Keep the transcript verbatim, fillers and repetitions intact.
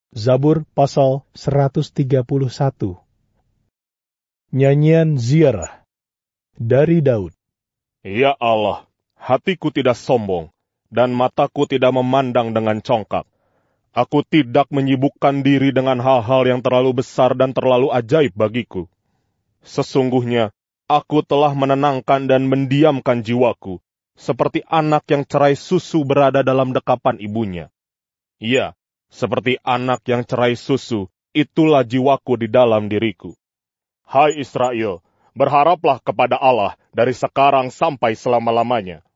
Zabur pasal seratus tiga puluh satu. Nyanyian Ziarah dari Daud. Ya Allah, hatiku tidak sombong, dan mataku tidak memandang dengan congkak. Aku tidak menyibukkan diri dengan hal-hal yang terlalu besar dan terlalu ajaib bagiku. Sesungguhnya, aku telah menenangkan dan mendiamkan jiwaku, seperti anak yang cerai susu berada dalam dekapan ibunya. Ya, seperti anak yang cerai susu, itulah jiwaku di dalam diriku. Hai Israel, berharaplah kepada Allah dari sekarang sampai selama-lamanya.